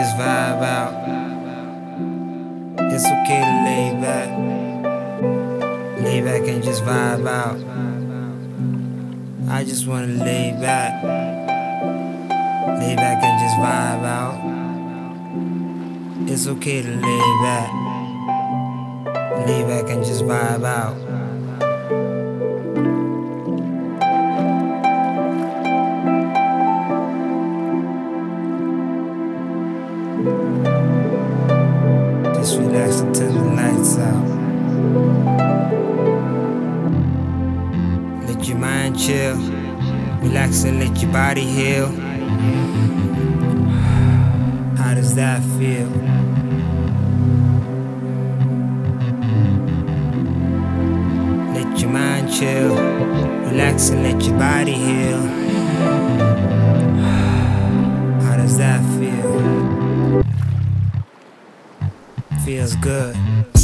just vibe out. It's okay to lay back. Lay back and just vibe out. I just wanna lay back. Lay back and just vibe out. It's okay to lay back. Lay back and just vibe out. Just relax until the lights out. Let your mind chill. Relax and let your body heal. How does that feel? Let your mind chill. Relax and let your body heal. How does that feel? Feels good.